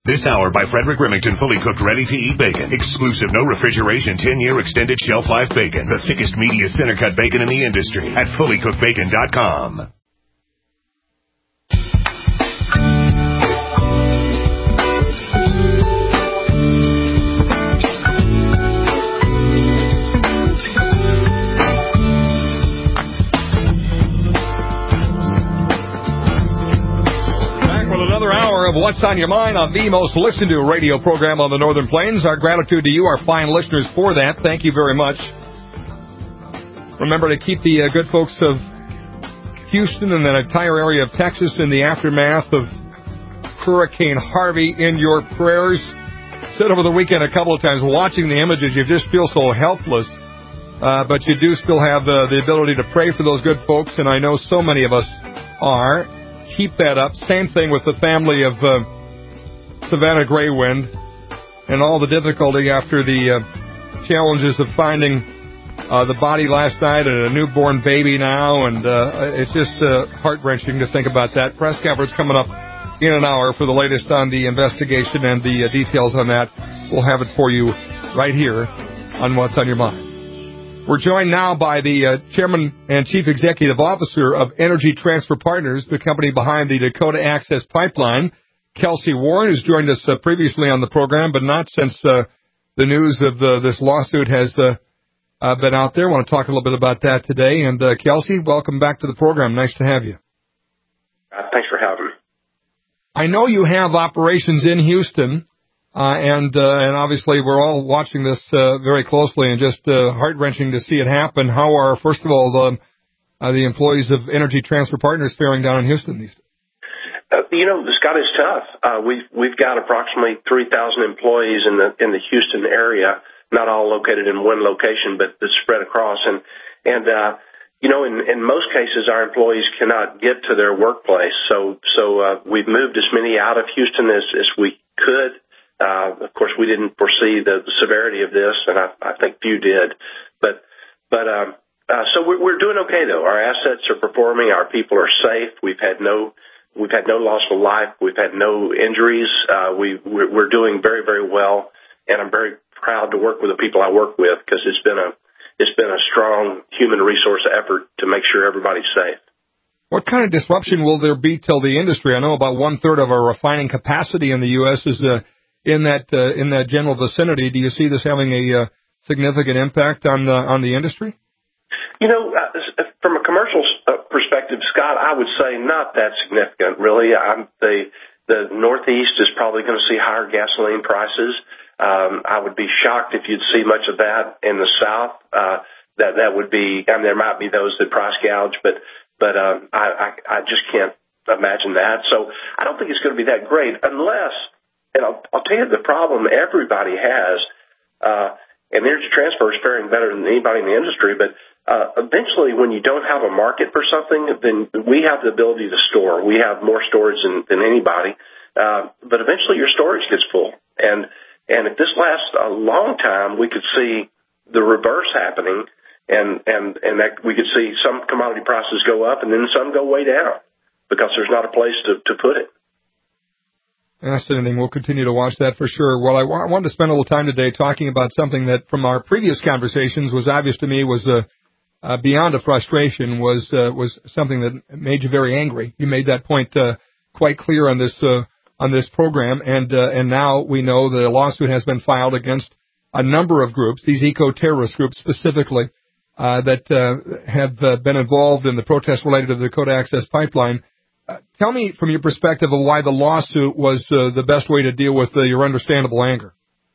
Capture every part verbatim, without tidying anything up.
This hour by Frederick Remington, fully cooked, ready-to-eat bacon. Exclusive, no refrigeration, ten-year extended shelf life bacon. The thickest, meatiest, center-cut bacon in the industry at fully cooked bacon dot com. Of What's on Your Mind on the most listened to radio program on the Northern Plains. Our gratitude to you, our fine listeners, for that. Thank you very much. Remember to keep the uh, good folks of Houston and that entire area of Texas in the aftermath of Hurricane Harvey in your prayers. Said over the weekend a couple of times, watching the images, you just feel so helpless. Uh, but you do still have uh, the ability to pray for those good folks, and I know so many of us are. Keep that up. Same thing with the family of uh, Savannah Graywind and all the difficulty after the uh, challenges of finding uh, the body last night and a newborn baby now, and uh, it's just uh, heart-wrenching to think about that. Press conference coming up in an hour for the latest on the investigation and the uh, details on that. We'll have it for you right here on What's on Your Mind. We're joined now by the uh, Chairman and Chief Executive Officer of Energy Transfer Partners, the company behind the Dakota Access Pipeline, Kelsey Warren, who's joined us uh, previously on the program, but not since uh, the news of uh, this lawsuit has uh, uh, been out there. I want to talk a little bit about that today. And, uh, Kelsey, welcome back to the program. Nice to have you. Uh, thanks for having me. I know you have operations in Houston. Uh, and, uh, and obviously we're all watching this, uh, very closely and just, uh, heart-wrenching to see it happen. How are, first of all, the, uh, the employees of Energy Transfer Partners faring down in Houston these days? Uh, you know, Scott, is tough. Uh, we've, we've got approximately three thousand employees in the, in the Houston area, not all located in one location, but it's spread across. And, and, uh, you know, in, in most cases, our employees cannot get to their workplace. So, so, uh, we've moved as many out of Houston as, as we could. Uh, of course, we didn't foresee the, the severity of this, and I, I think few did. But, but um, uh, so we're, we're doing okay, though. Our assets are performing. Our people are safe. We've had no, we've had no loss of life. We've had no injuries. Uh, we, we're, we're doing very, very well, and I'm very proud to work with the people I work with because it's been a, it's been a strong human resource effort to make sure everybody's safe. What kind of disruption will there be till the industry? I know about one third of our refining capacity in the U S is uh, in that uh, in that general vicinity. Do you see this having a uh, significant impact on the on the industry? You know, uh, from a commercial uh, perspective, Scott, I would say not that significant, really. I'm, the the Northeast is probably going to see higher gasoline prices. Um, I would be shocked if you'd see much of that in the South. Uh, that that would be, I mean, there might be those that price gouge, but but um, I, I I just can't imagine that. So I don't think it's going to be that great unless. And I'll, I'll tell you the problem everybody has, uh, and Energy Transfer is faring better than anybody in the industry, but uh, eventually when you don't have a market for something, then we have the ability to store. We have more storage than, than anybody, uh, but eventually your storage gets full. And and if this lasts a long time, we could see the reverse happening, and, and, and that we could see some commodity prices go up and then some go way down because there's not a place to, to put it. Fascinating. We'll continue to watch that for sure. Well, I, w- I wanted to spend a little time today talking about something that from our previous conversations was obvious to me was uh, uh, beyond a frustration, was uh, was something that made you very angry. You made that point uh, quite clear on this uh, on this program, and uh, and now we know that a lawsuit has been filed against a number of groups, these eco-terrorist groups specifically, uh, that uh, have uh, been involved in the protests related to the Dakota Access Pipeline. Uh, tell me from your perspective of why the lawsuit was uh, the best way to deal with uh, your understandable anger.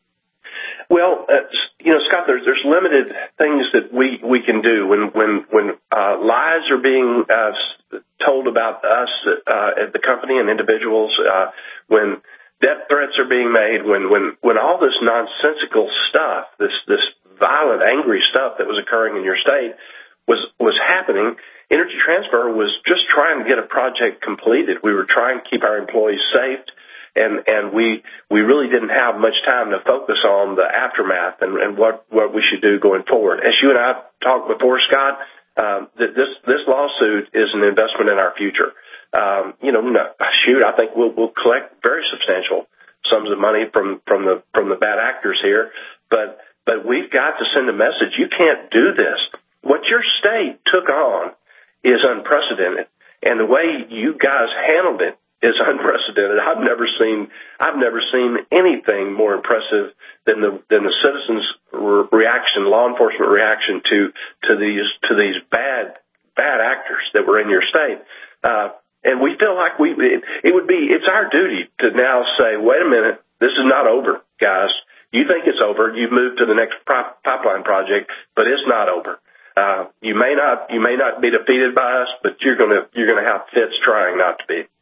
Well, uh, you know, Scott, there's, there's limited things that we, we can do when when when uh, lies are being uh, told about us uh, at the company and individuals, uh, when death threats are being made, when when when all this nonsensical stuff, this this violent, angry stuff that was occurring in your state was was happening. Energy Transfer was just trying to get a project completed. We were trying to keep our employees safe, and, and we we really didn't have much time to focus on the aftermath and, and what, what we should do going forward. As you and I talked before, Scott, um, that this this lawsuit is an investment in our future. Um, you know, no, shoot, I think we'll we'll collect very substantial sums of money from, from the from the bad actors here, but but we've got to send a message. You can't do this. What your state took on is unprecedented, and the way you guys handled it is unprecedented. I've never seen I've never seen anything more impressive than the than the citizens' re- reaction, law enforcement reaction to to these to these bad bad actors that were in your state. Uh, and we feel like we it, it would be it's our duty to now say, wait a minute, this is not over, guys. You think it's over? You've moved to the next prop, pipeline project, but it's not over. Uh, you may not you may not be defeated by us, but you're gonna you're gonna have fits trying not to be.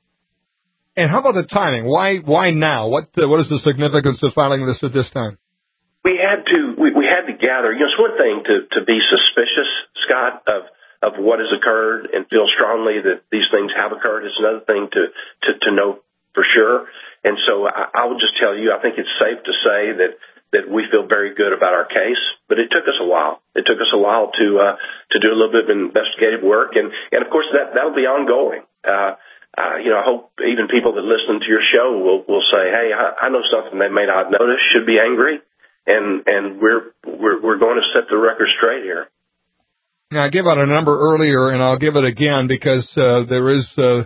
And how about the timing? Why why now? What uh, what is the significance of filing this at this time? We had to we, we had to gather. You know, it's one thing to, to be suspicious, Scott, of of what has occurred and feel strongly that these things have occurred. It's another thing to to, to know for sure. And so I, I will just tell you, I think it's safe to say that that we feel very good about our case. But it took us a while. It took us a while to uh, to do a little bit of investigative work, and and of course that that'll be ongoing. Uh, Uh, you know, I hope even people that listen to your show will, will say, hey, I, I know something they may not notice, should be angry, and, and we're, we're, we're going to set the record straight here. Now, I gave out a number earlier, and I'll give it again because uh, there is uh,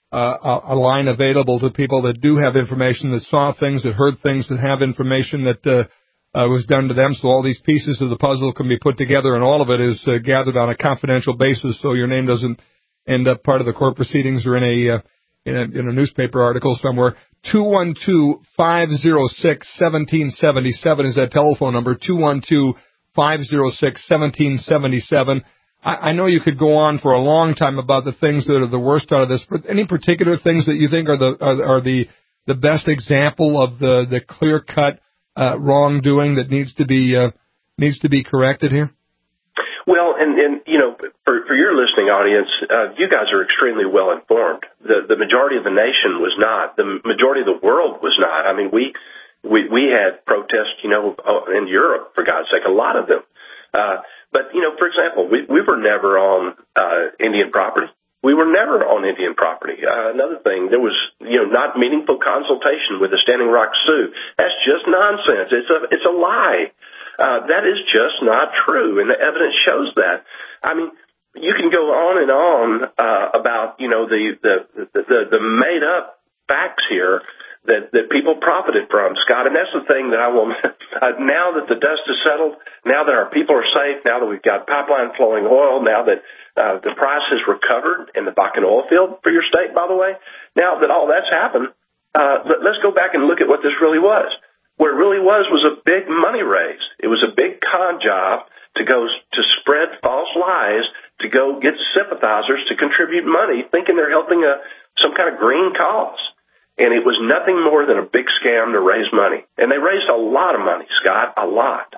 a, a line available to people that do have information, that saw things, that heard things, that have information that uh, uh, was done to them. So all these pieces of the puzzle can be put together, and all of it is uh, gathered on a confidential basis, so your name doesn't end up part of the court proceedings or in a, uh, in a, in a newspaper article somewhere. two one two, five oh six, one seven seven seven is that telephone number, two one two, five oh six, one seven seven seven. I, I know you could go on for a long time about the things that are the worst out of this, but any particular things that you think are the, are, are the, the best example of the, the clear-cut, uh, wrongdoing that needs to be, uh, needs to be corrected here? Well, and, and you know, for, for your listening audience, uh, you guys are extremely well informed. The, the majority of the nation was not. The majority of the world was not. I mean, we we, we had protests, you know, in Europe, for God's sake, a lot of them. Uh, but, you know, for example, we, we were never on uh, Indian property. We were never on Indian property. Uh, another thing, there was, you know, not meaningful consultation with the Standing Rock Sioux. That's just nonsense. It's a it's a lie. Uh, that is just not true, and the evidence shows that. I mean, you can go on and on uh, about, you know, the the, the the made up facts here that that people profited from, Scott. And that's the thing that I will. Uh, now that the dust has settled, now that our people are safe, now that we've got pipeline flowing oil, now that uh, the price has recovered in the Bakken oil field for your state, by the way, now that all that's happened, uh, let, let's go back and look at what this really was. What it really was was a big money raise. It was a big con job to go to spread false lies, to go get sympathizers to contribute money, thinking they're helping a some kind of green cause. And it was nothing more than a big scam to raise money. And they raised a lot of money, Scott, a lot.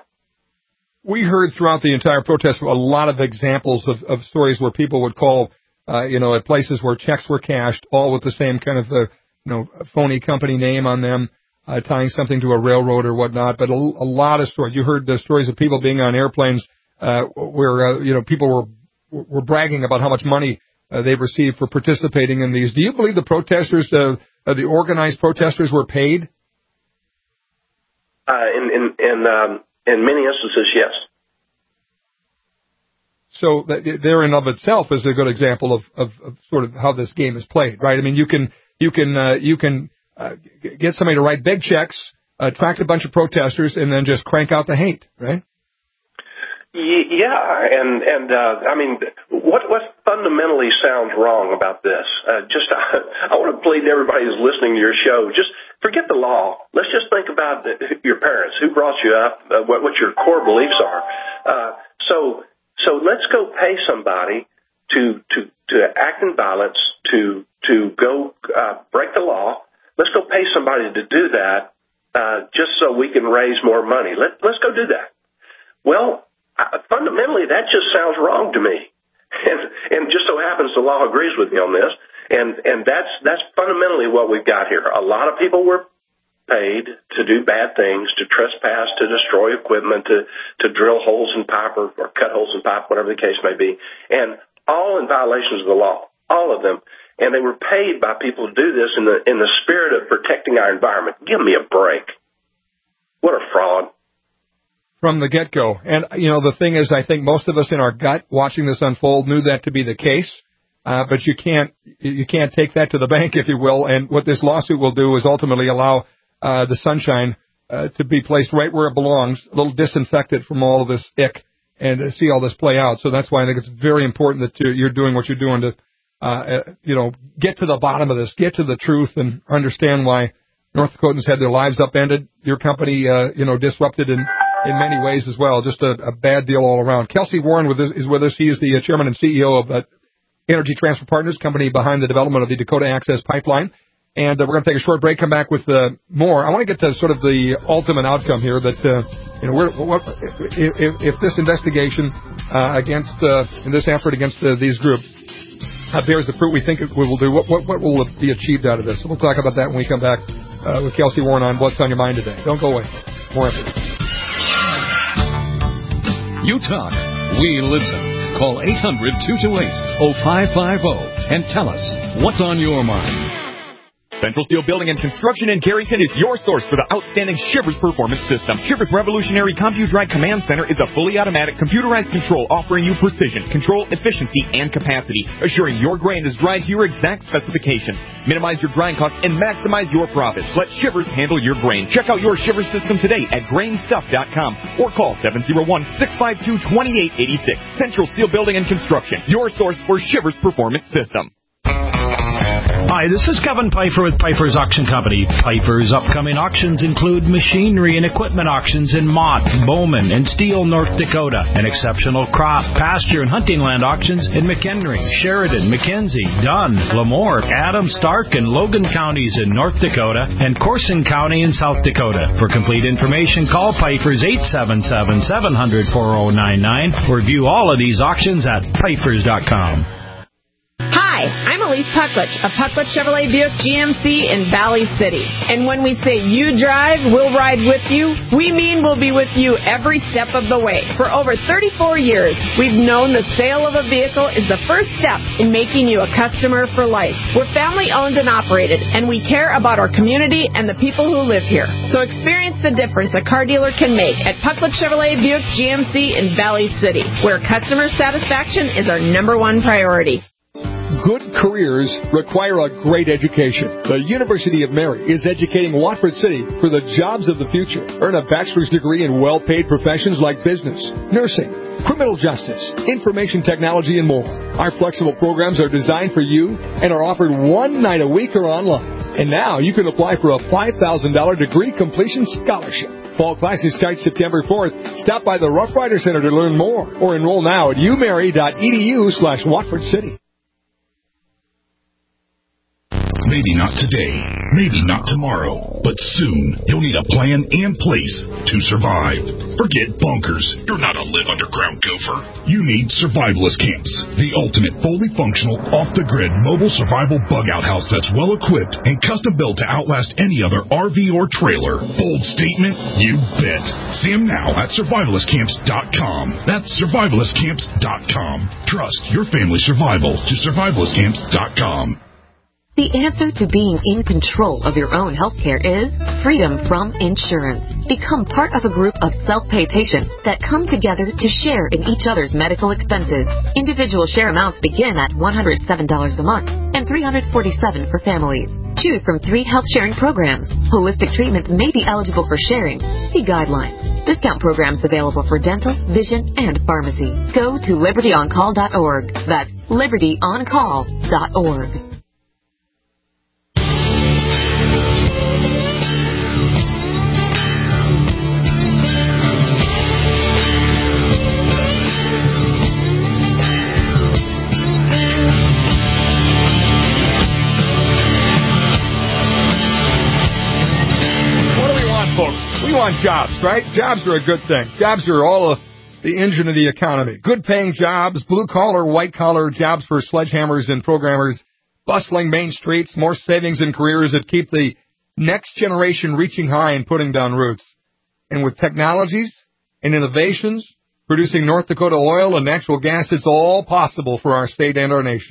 We heard throughout the entire protest a lot of examples of, of stories where people would call, uh, you know, at places where checks were cashed, all with the same kind of, uh, you know, phony company name on them. Uh, tying something to a railroad or whatnot, but a, a lot of stories. You heard the stories of people being on airplanes uh, where uh, you know people were were bragging about how much money uh, they received for participating in these. Do you believe the protesters, uh, uh, the organized protesters, were paid? Uh, in in in, um, in many instances, yes. So that there in of itself is a good example of, of, of sort of how this game is played, right? I mean, you can you can uh, you can. Uh, get somebody to write big checks, attract a bunch of protesters, and then just crank out the hate, right? Yeah, and and uh, I mean, what what fundamentally sounds wrong about this? Uh, just I, I want to plead to everybody who's listening to your show, just forget the law. Let's just think about your parents, who brought you up, uh, what what your core beliefs are. Uh, so so let's go pay somebody to to to act in violence, to to go uh, break the law. Let's go pay somebody to do that uh, just so we can raise more money. Let, let's go do that. Well, uh, fundamentally, that just sounds wrong to me. And, and just so happens the law agrees with me on this. And, and that's, that's fundamentally what we've got here. A lot of people were paid to do bad things, to trespass, to destroy equipment, to, to drill holes in pipe or, or cut holes in pipe, whatever the case may be, and all in violations of the law, all of them. and they were paid by people to do this in the in the spirit of protecting our environment. Give me a break. What a fraud. From the get-go. And, you know, the thing is, I think most of us in our gut watching this unfold knew that to be the case, uh, but you can't you can't take that to the bank, if you will, and what this lawsuit will do is ultimately allow uh, the sunshine uh, to be placed right where it belongs, a little disinfected from all of this ick, and uh, see all this play out. So that's why I think it's very important that you're, you're doing what you're doing to, uh, uh, you know, get to the bottom of this, get to the truth, and understand why North Dakotans had their lives upended, your company, uh, you know, disrupted in in many ways as well. Just a, a bad deal all around. Kelsey Warren with us, is with us. He is the uh, chairman and C E O of uh, Energy Transfer Partners, company behind the development of the Dakota Access Pipeline. And uh, we're going to take a short break, come back with uh, more. I want to get to sort of the ultimate outcome here that, uh, you know, we're, what, if, if, if this investigation uh, against, uh, in this effort against uh, these groups uh, bears the fruit we think it will do, what, what, what will be achieved out of this? So we'll talk about that when we come back uh, with Kelsey Warren on What's on Your Mind today. Don't go away. More after this. You talk, we listen. Call eight hundred, two two eight, oh five five oh and tell us what's on your mind. Central Steel Building and Construction in Carrington is your source for the outstanding Shivers Performance System. Shivers' revolutionary CompuDry Command Center is a fully automatic computerized control offering you precision, control, efficiency, and capacity, assuring your grain is dried to your exact specifications. Minimize your drying costs and maximize your profits. Let Shivers handle your grain. Check out your Shivers system today at grain stuff dot com or call seven oh one, six five two, two eight eight six. Central Steel Building and Construction, your source for Shivers Performance System. Hi, this is Kevin Pfeiffer with Pfeiffer's Auction Company. Pfeiffer's upcoming auctions include machinery and equipment auctions in Mott, Bowman, and Steele, North Dakota, and exceptional crop, pasture, and hunting land auctions in McHenry, Sheridan, McKenzie, Dunn, Lemoore, Adams, Stark, and Logan counties in North Dakota, and Corson County in South Dakota. For complete information, call Pfeiffer's eight seven seven, seven hundred, four oh nine nine or view all of these auctions at Pfeiffer's dot com. Hi, I'm Elise Pucklich of Pucklich Chevrolet Buick G M C in Valley City. And when we say you drive, we'll ride with you, we mean we'll be with you every step of the way. For over thirty-four years, we've known the sale of a vehicle is the first step in making you a customer for life. We're family owned and operated, and we care about our community and the people who live here. So experience the difference a car dealer can make at Pucklich Chevrolet Buick G M C in Valley City, where customer satisfaction is our number one priority. Good careers require a great education. The University of Mary is educating Watford City for the jobs of the future. Earn a bachelor's degree in well-paid professions like business, nursing, criminal justice, information technology, and more. Our flexible programs are designed for you and are offered one night a week or online. And now you can apply for a five thousand dollars degree completion scholarship. Fall classes start September fourth. Stop by the Rough Rider Center to learn more or enroll now at umary.edu slash Watford City. Maybe not today, maybe not tomorrow, but soon you'll need a plan and place to survive. Forget bunkers. You're not a live underground gopher. You need Survivalist Camps, the ultimate fully functional, off-the-grid mobile survival bug-out house that's well-equipped and custom-built to outlast any other R V or trailer. Bold statement? You bet. See them now at survivalist camps dot com. That's survivalist camps dot com. Trust your family's survival to survivalist camps dot com. The answer to being in control of your own health care is freedom from insurance. Become part of a group of self-pay patients that come together to share in each other's medical expenses. Individual share amounts begin at one hundred seven dollars a month and three hundred forty-seven dollars for families. Choose from three health sharing programs. Holistic treatments may be eligible for sharing. See guidelines. Discount programs available for dental, vision, and pharmacy. Go to liberty on call dot org. That's liberty on call dot org. We want jobs, right? Jobs are a good thing. Jobs are all of the engine of the economy. Good-paying jobs, blue-collar, white-collar jobs for sledgehammers and programmers, bustling main streets, more savings and careers that keep the next generation reaching high and putting down roots. And with technologies and innovations, producing North Dakota oil and natural gas, it's all possible for our state and our nation.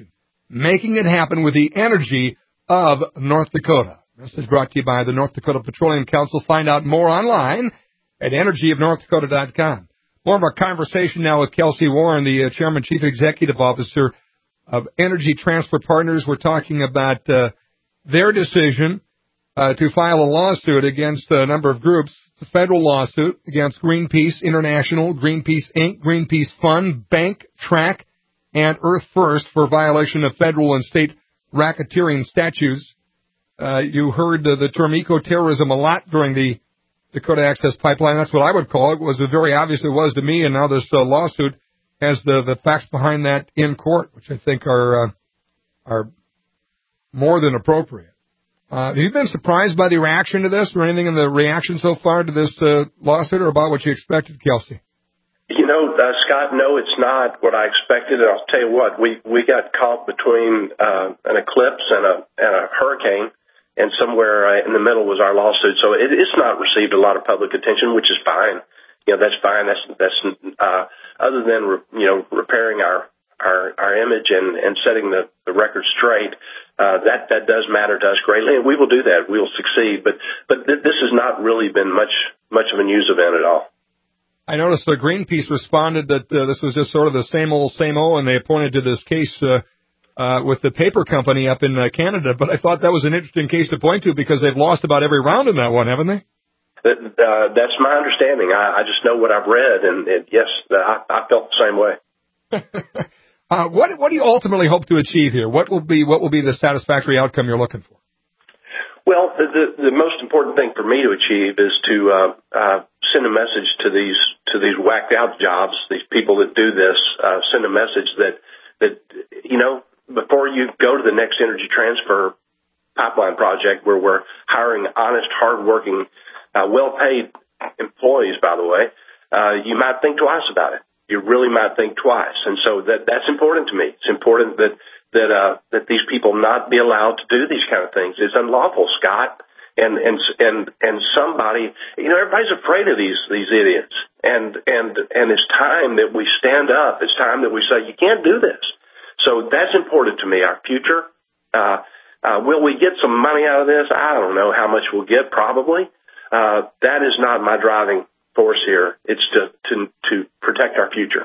making it happen with the energy of North Dakota. Message brought to you by the North Dakota Petroleum Council. Find out more online at energy of north dakota dot com. More of our conversation now with Kelsey Warren, the uh, Chairman Chief Executive Officer of Energy Transfer Partners. We're talking about uh, their decision uh, to file a lawsuit against a number of groups. It's a federal lawsuit against Greenpeace International, Greenpeace Incorporated, Greenpeace Fund, Bank, Track, and Earth First for violation of federal and state racketeering statutes. Uh, you heard uh, the term eco-terrorism a lot during the Dakota Access Pipeline. That's what I would call it. It was uh, very obvious it was to me, and now this uh, lawsuit has the, the facts behind that in court, which I think are uh, are more than appropriate. Uh, have you been surprised by the reaction to this, or anything in the reaction so far to this uh, lawsuit, or about what you expected, Kelsey? You know, uh, Scott, no, it's not what I expected. And I'll tell you what, we, we got caught between uh, an eclipse and a, and a hurricane, and somewhere uh, in the middle was our lawsuit. So it, it's not received a lot of public attention, which is fine. You know, that's fine. That's, that's uh, other than, re, you know, repairing our, our, our image and, and setting the, the record straight, uh, that, that does matter to us greatly, and we will do that. We will succeed. But, but th- this has not really been much, much of a news event at all. I noticed that Greenpeace responded that uh, this was just sort of the same old, same old, and they pointed to this case uh, uh, with the paper company up in uh, Canada. But I thought that was an interesting case to point to because they've lost about every round in that one, haven't they? That, uh, that's my understanding. I, I just know what I've read, and it, yes, I, I felt the same way. uh, what, what do you ultimately hope to achieve here? What will be what will be the satisfactory outcome you're looking for? Well, the, the, the most important thing for me to achieve is to uh, uh, send a message to these to these whacked out jobs, these people that do this. Uh, send a message that that you know before you go to the next energy transfer pipeline project, where we're hiring honest, hardworking, uh, well-paid employees. By the way, uh, you might think twice about it. You really might think twice, and so that that's important to me. It's important that. that uh, that these people not be allowed to do these kind of things. It's unlawful, Scott. And and and and somebody, you know, everybody's afraid of these these idiots. And and and it's time that we stand up. It's time that we say you can't do this. So that's important to me. Our future. Uh, uh, will we get some money out of this? I don't know how much we'll get. Probably. Uh, that is not my driving force here. It's to to to protect our future.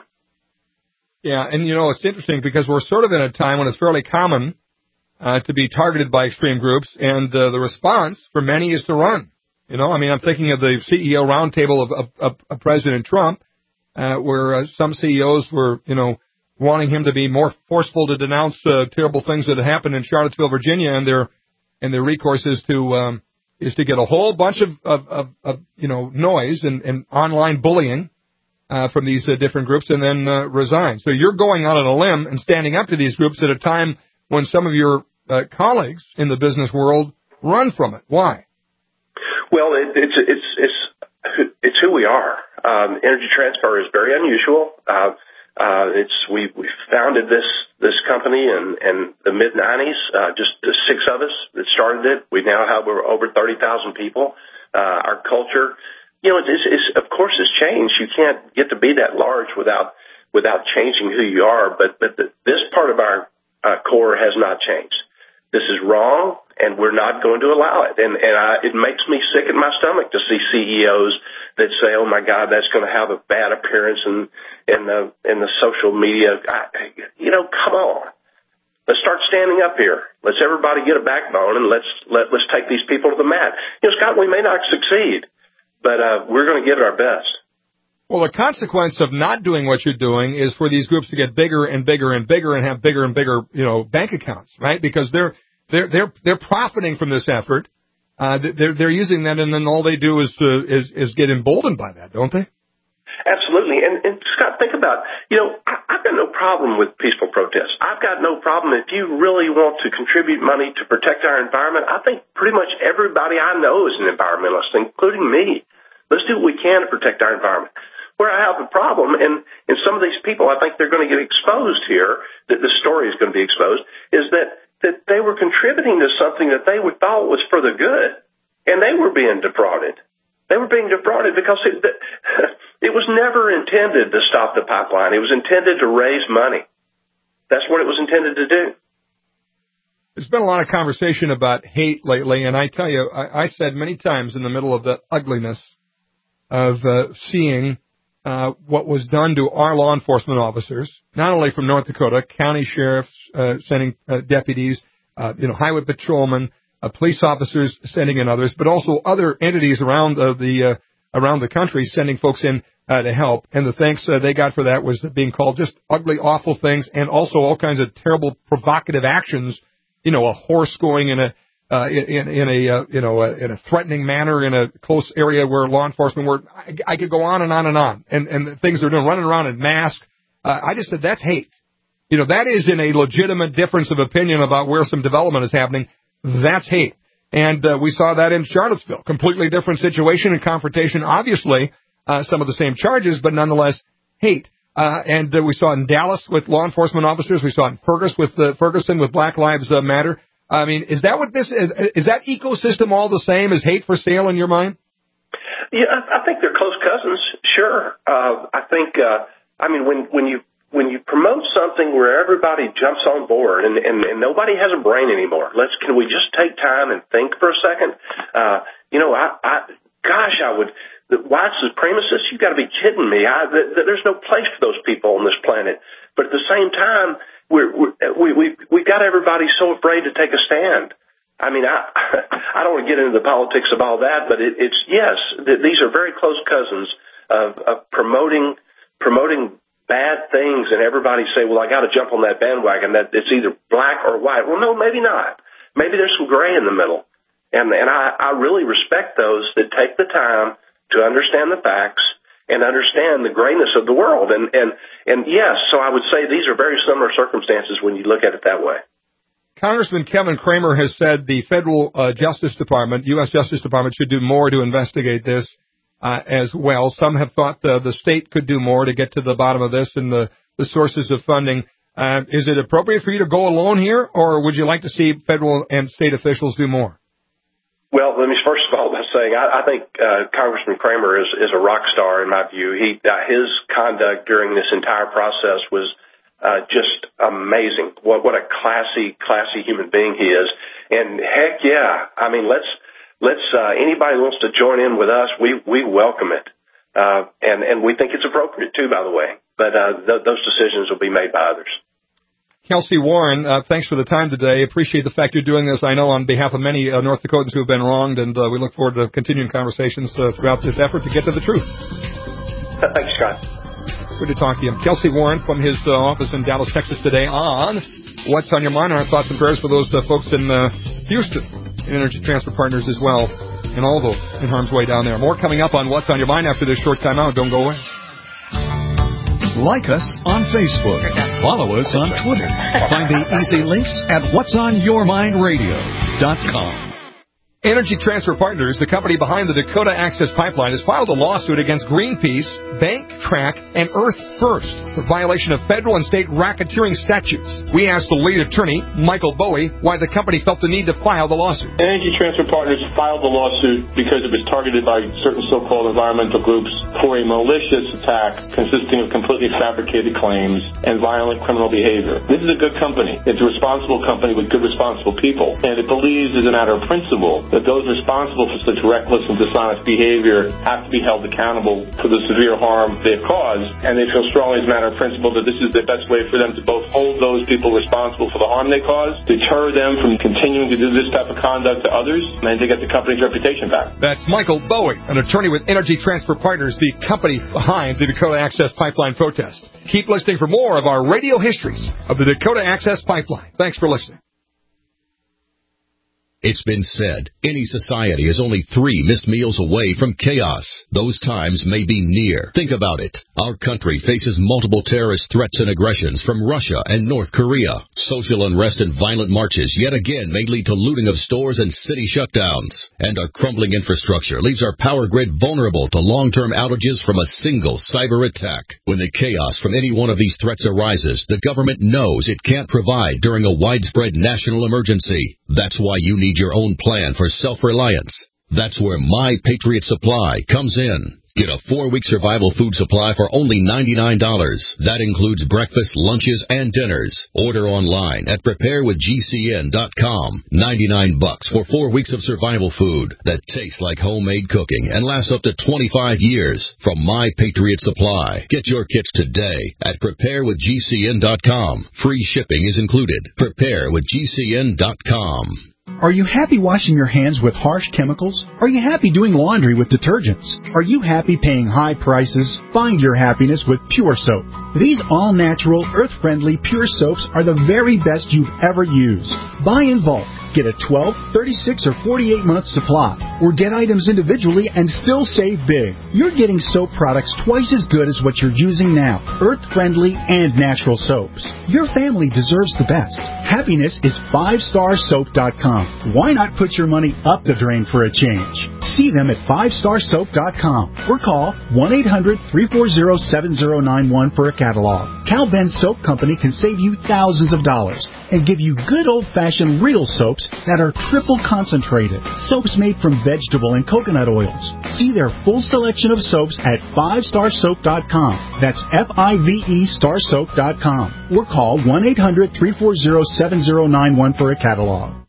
Yeah, and, you know, it's interesting because we're sort of in a time when it's fairly common uh, to be targeted by extreme groups, and uh, the response for many is to run. You know, I mean, I'm thinking of the C E O roundtable of, of, of President Trump, uh, where uh, some C E Os were, you know, wanting him to be more forceful to denounce uh, terrible things that had happened in Charlottesville, Virginia, and their and their recourse is to um, is to get a whole bunch of, of, of, of you know, noise and, and online bullying. Uh, from these uh, different groups and then uh, resign. So you're going out on a limb and standing up to these groups at a time when some of your uh, colleagues in the business world run from it. Why? Well, it, it's it's it's it's who we are. Um, Energy Transfer is very unusual. Uh, uh, it's we we founded this this company in, in the mid nineties. Uh, just the six of us that started it. We now have over thirty thousand people. Uh, our culture. You know, it's, it's, of course, it's changed. You can't get to be that large without without changing who you are. But but the, this part of our uh, core has not changed. This is wrong, and we're not going to allow it. And and I, it makes me sick in my stomach to see C E Os that say, "Oh my God, that's going to have a bad appearance in in the in the social media." I, you know, come on. Let's start standing up here. Let's everybody get a backbone, and let's let let's take these people to the mat. You know, Scott, we may not succeed. But uh, we're going to give it our best. Well, the consequence of not doing what you're doing is for these groups to get bigger and bigger and bigger and have bigger and bigger, you know, bank accounts, right? Because they're they're they're they're profiting from this effort. Uh, they're they're using that, and then all they do is uh, is is get emboldened by that, don't they? Absolutely. And, and Scott, think about, you know, I, I've got no problem with peaceful protests. I've got no problem if you really want to contribute money to protect our environment. I think pretty much everybody I know is an environmentalist, including me. Let's do what we can to protect our environment. Where I have a problem, and, and some of these people, I think they're going to get exposed here, that the story is going to be exposed, is that, that they were contributing to something that they would thought was for the good, and they were being defrauded. They were being defrauded because it, it was never intended to stop the pipeline. It was intended to raise money. That's what it was intended to do. there's been a lot of conversation about hate lately, and I tell you, I, I said many times in the middle of the ugliness of uh, seeing uh, what was done to our law enforcement officers, not only from North Dakota, county sheriffs uh, sending uh, deputies, uh, you know, highway patrolmen, uh, police officers sending in others, but also other entities around uh, the uh, around the country sending folks in uh, to help. And the thanks uh, they got for that was being called just ugly, awful things, and also all kinds of terrible, provocative actions. You know, a horse going in a uh, in, in a uh, you know uh, in a threatening manner in a close area where law enforcement were. I, I could go on and on and on, and and the things they're doing, running around in masks. Uh, I just said that's hate. You know, that is in a legitimate difference of opinion about where some development is happening. That's hate, and uh, we saw that in Charlottesville. Completely different situation and confrontation. Obviously, uh, some of the same charges, but nonetheless hate. Uh, and uh, we saw it in Dallas with law enforcement officers. We saw it in Fergus with uh, Ferguson with Black Lives uh, Matter. I mean, is that what this is? Is that ecosystem all the same as hate for sale in your mind? Yeah, I think they're close cousins. Sure. Uh, I think. Uh, I mean, when when you when you promote something where everybody jumps on board and, and, and nobody has a brain anymore, let's can we just take time and think for a second? Uh, you know, I, I gosh, I would. The white supremacists, you've got to be kidding me. I, th- there's no place for those people on this planet. But at the same time, we're, we're, we, we, we've got everybody so afraid to take a stand. I mean, I, I don't want to get into the politics of all that, but it, it's, yes, th- these are very close cousins of, of promoting, promoting bad things, and everybody say, well, I got to jump on that bandwagon that it's either black or white. Well, no, maybe not. Maybe there's some gray in the middle. And, and I, I really respect those that take the time to understand the facts and understand the grayness of the world. And, and, and yes, so I would say these are very similar circumstances when you look at it that way. Congressman Kevin Cramer has said the federal uh, Justice Department, U S Justice Department, should do more to investigate this uh, as well. Some have thought the, the state could do more to get to the bottom of this and the, the sources of funding. Uh, is it appropriate for you to go alone here, or would you like to see federal and state officials do more? Well, let me first of all by saying I, I think uh, Congressman Cramer is, is a rock star in my view. He uh, his conduct during this entire process was uh, just amazing. What what a classy, classy human being he is. And heck yeah, I mean let's let's uh, anybody who wants to join in with us, we we welcome it, uh, and and we think it's appropriate too, by the way. But uh, th- those decisions will be made by others. Kelsey Warren, uh, thanks for the time today. Appreciate the fact you're doing this. I know on behalf of many uh, North Dakotans who have been wronged, and uh, we look forward to continuing conversations uh, throughout this effort to get to the truth. Thanks, Scott. Good to talk to you. Kelsey Warren from his uh, office in Dallas, Texas today on What's on Your Mind. Our thoughts and prayers for those uh, folks in uh, Houston, Energy Transfer Partners as well, and all those in harm's way down there. More coming up on What's on Your Mind after this short time out. Don't go away. Like us on Facebook. Follow us on Twitter. Find the easy links at whats on your mind radio dot com. Energy Transfer Partners, the company behind the Dakota Access Pipeline, has filed a lawsuit against Greenpeace, Bank, Track, and Earth First for violation of federal and state racketeering statutes. We asked the lead attorney, Michael Bowie, why the company felt the need to file the lawsuit. Energy Transfer Partners filed the lawsuit because it was targeted by certain so-called environmental groups for a malicious attack consisting of completely fabricated claims and violent criminal behavior. This is a good company. It's a responsible company with good responsible people, and it believes as a matter of principle that those responsible for such reckless and dishonest behavior have to be held accountable for the severe harm they've caused, and they feel strongly as a matter of principle that this is the best way for them to both hold those people responsible for the harm they caused, deter them from continuing to do this type of conduct to others, and to get the company's reputation back. That's Michael Bowie, an attorney with Energy Transfer Partners, the company behind the Dakota Access Pipeline protest. Keep listening for more of our radio histories of the Dakota Access Pipeline. Thanks for listening. It's been said, any society is only three missed meals away from chaos. Those times may be near. Think about it. Our country faces multiple terrorist threats and aggressions from Russia and North Korea. Social unrest and violent marches yet again may lead to looting of stores and city shutdowns. And our crumbling infrastructure leaves our power grid vulnerable to long-term outages from a single cyber attack. When the chaos from any one of these threats arises, the government knows it can't provide during a widespread national emergency. That's why you need your own plan for self-reliance. That's where My Patriot Supply comes in. Get a four-week survival food supply for only ninety-nine dollars. That includes breakfast, lunches, and dinners. Order online at prepare with G C N dot com. ninety-nine bucks for four weeks of survival food that tastes like homemade cooking and lasts up to twenty-five years from My Patriot Supply. Get your kits today at prepare with G C N dot com. Free shipping is included. prepare with G C N dot com. Are you happy washing your hands with harsh chemicals? Are you happy doing laundry with detergents? Are you happy paying high prices? Find your happiness with Pure Soap. These all-natural, earth-friendly Pure Soaps are the very best you've ever used. Buy in bulk. Get a twelve, thirty-six, or forty-eight month supply. Or get items individually and still save big. You're getting soap products twice as good as what you're using now. Earth-friendly and natural soaps. Your family deserves the best. Happiness is five star soap dot com. Why not put your money up the drain for a change? See them at five star soap dot com or call one eight hundred, three four zero, seven zero nine one for a catalog. Cal Ben Soap Company can save you thousands of dollars and give you good old-fashioned real soaps that are triple concentrated. Soaps made from vegetable and coconut oils. See their full selection of soaps at five star soap dot com. That's F I V E star soap dot com. Or call one eight hundred, three four zero, seven zero nine one for a catalog.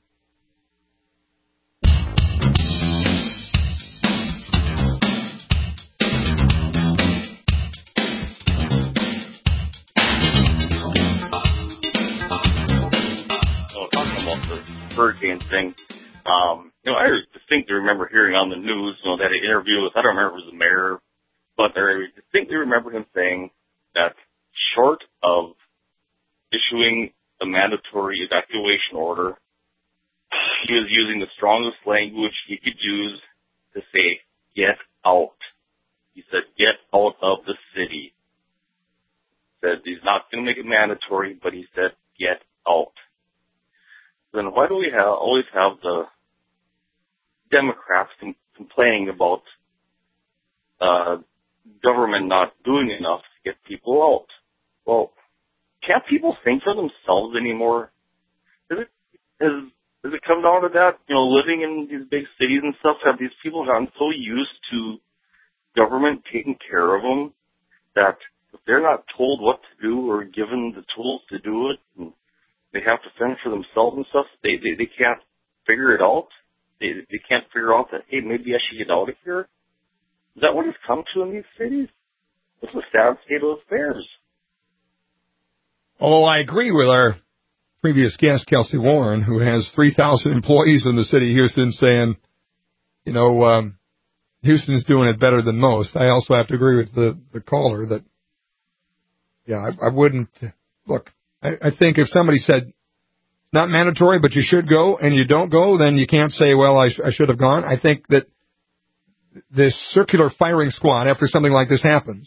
Hurricane thing. Um, you know, I distinctly remember hearing on the news, you know, that an interview with, I don't remember if it was the mayor, but I distinctly remember him saying that short of issuing a mandatory evacuation order, he was using the strongest language he could use to say, get out. He said, get out of the city. He said he's not going to make it mandatory, but he said, get out. Then why do we have, always have the Democrats com- complaining about uh, government not doing enough to get people out? Well, can't people think for themselves anymore? Does it, has, does it come down to that? You know, living in these big cities and stuff, have these people gotten so used to government taking care of them that if they're not told what to do or given the tools to do it, and they have to fend for themselves and stuff, they, they they can't figure it out. They they can't figure out that, hey, maybe I should get out of here. Is that what it's come to in these cities? What's the sad state of affairs? Although I agree with our previous guest, Kelsey Warren, who has three thousand employees in the city of Houston, saying, you know, um, Houston's doing it better than most. I also have to agree with the, the caller that, yeah, I, I wouldn't, look, I think if somebody said, not mandatory, but you should go, and you don't go, then you can't say, well, I, sh- I should have gone. I think that this circular firing squad, after something like this happens,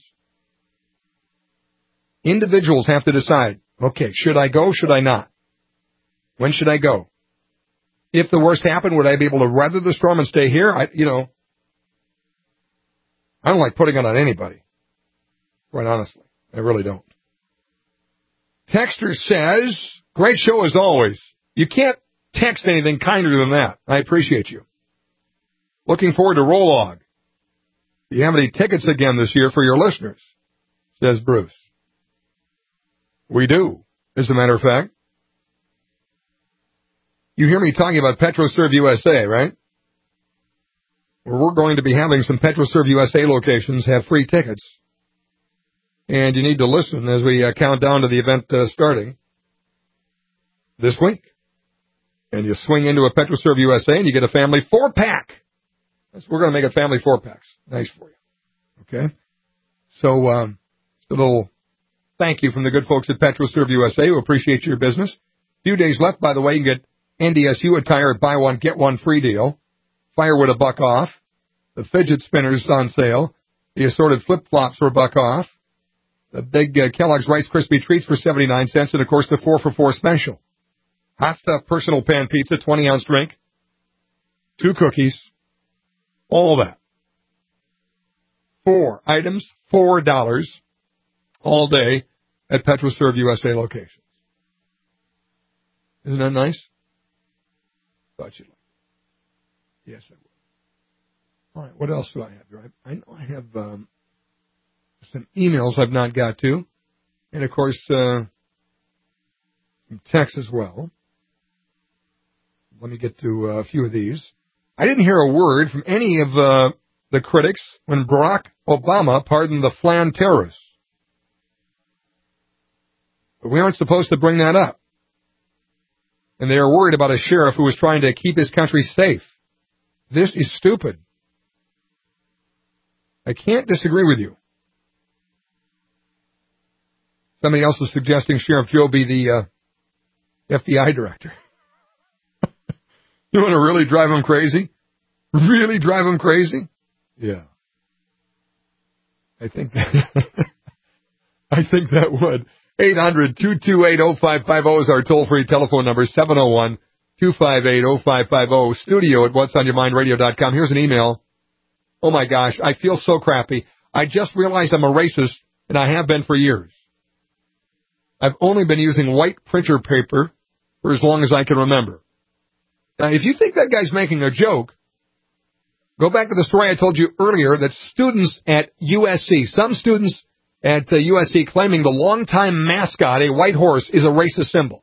individuals have to decide, okay, should I go, should I not? When should I go? If the worst happened, would I be able to weather the storm and stay here? I, you know, I don't like putting it on anybody, quite honestly. I really don't. Texter says, great show as always. You can't text anything kinder than that. I appreciate you. Looking forward to Roll-Log. Do you have any tickets again this year for your listeners? Says Bruce. We do, as a matter of fact. You hear me talking about PetroServe U S A, right? Well, we're going to be having some PetroServe U S A locations have free tickets. And you need to listen as we uh, count down to the event uh, starting this week. And you swing into a PetroServe U S A and you get a family four-pack. That's, we're going to make it family four-packs. Nice for you. Okay? So, um, a little thank you from the good folks at PetroServe U S A who appreciate your business. A few days left, by the way. You can get N D S U attire at buy one, get one free deal. Firewood a buck off. The fidget spinners on sale. The assorted flip-flops are a buck off. The big uh, Kellogg's Rice Krispie Treats for seventy-nine cents, and, of course, the four for four special. Hot Stuff Personal Pan Pizza, twenty ounce drink, two cookies, all that. Four items, four dollars, all day at PetroServe U S A locations. Isn't that nice? Thought you'd like it. Yes, I All right, what else do I have here? I, I know I have um, some emails I've not got to. And, of course, uh, some texts as well. Let me get to uh, a few of these. I didn't hear a word from any of uh, the critics when Barack Obama pardoned the Flan terrorists. But we aren't supposed to bring that up. And they are worried about a sheriff who was trying to keep his country safe. This is stupid. I can't disagree with you. Somebody else was suggesting Sheriff Joe be the uh, F B I director. You want to really drive him crazy? Really drive him crazy? Yeah. I think that, I think that would. eight hundred, two two eight, oh five five oh is our toll-free telephone number, seven oh one, two five eight, oh five five oh, studio at what's on your mind radio dot com. Here's an email. Oh, my gosh, I feel so crappy. I just realized I'm a racist, and I have been for years. I've only been using white printer paper for as long as I can remember. Now, if you think that guy's making a joke, go back to the story I told you earlier that students at U S C, some students at uh, U S C claiming the longtime mascot, a white horse, is a racist symbol.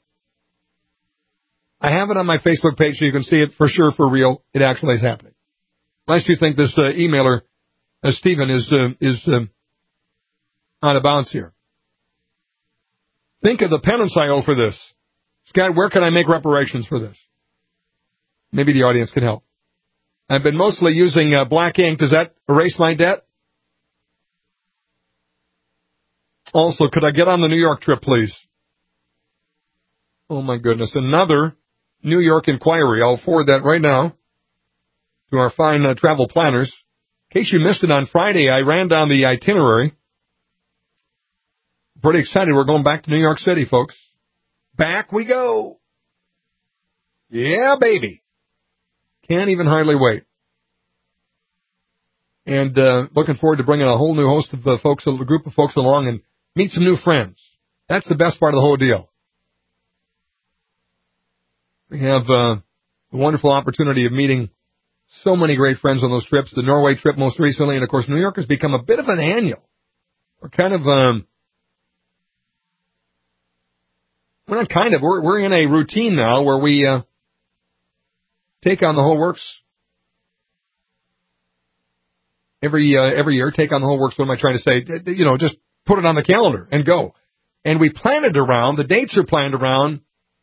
I have it on my Facebook page so you can see it for sure, for real. It actually is happening. Unless you think this uh, emailer, uh, Stephen, is uh, is uh, out of bounds here. Think of the penance I owe for this. Scott, where can I make reparations for this? Maybe the audience can help. I've been mostly using uh, black ink. Does that erase my debt? Also, could I get on the New York trip, please? Oh, my goodness. Another New York inquiry. I'll forward that right now to our fine uh, travel planners. In case you missed it on Friday, I ran down the itinerary. Pretty excited. We're going back to New York City, folks. Back we go. Yeah, baby. Can't even hardly wait. And uh, looking forward to bringing a whole new host of uh, folks, a group of folks along and meet some new friends. That's the best part of the whole deal. We have uh, the wonderful opportunity of meeting so many great friends on those trips. The Norway trip most recently, and of course New York has become a bit of an annual. We're kind of, um, we're not kind of, we're, we're in a routine now where we uh, take on the whole works. Every uh, every year, take on the whole works. What am I trying to say? You know, just put it on the calendar and go. And we plan it around, the dates are planned around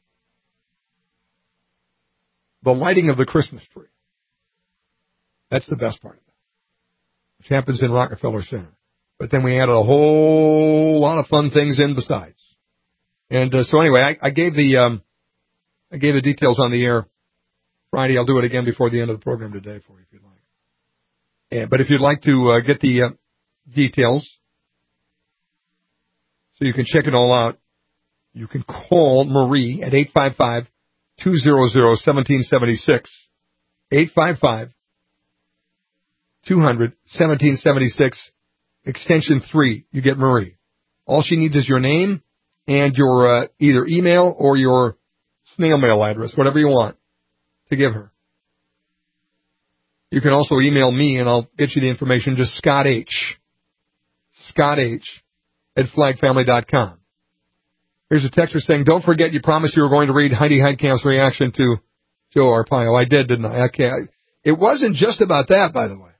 the lighting of the Christmas tree. That's the best part of it, which happens in Rockefeller Center. But then we added a whole lot of fun things in besides. And uh, so anyway, I, I gave the um, I gave the details on the air Friday. I'll do it again before the end of the program today for you if you'd like. Yeah, but if you'd like to uh, get the uh, details so you can check it all out, you can call Marie at eight five five, two hundred, seventeen seventy-six, eight five five, two hundred, seventeen seventy-six, extension three. You get Marie. All she needs is your name and your uh, either email or your snail mail address, whatever you want to give her. You can also email me, and I'll get you the information, just Scott H. Scott H. at flag family dot com. Here's a texter saying, don't forget you promised you were going to read Heidi Heitkamp's reaction to Joe Arpaio. I did, didn't I? Okay. It wasn't just about that, by the way.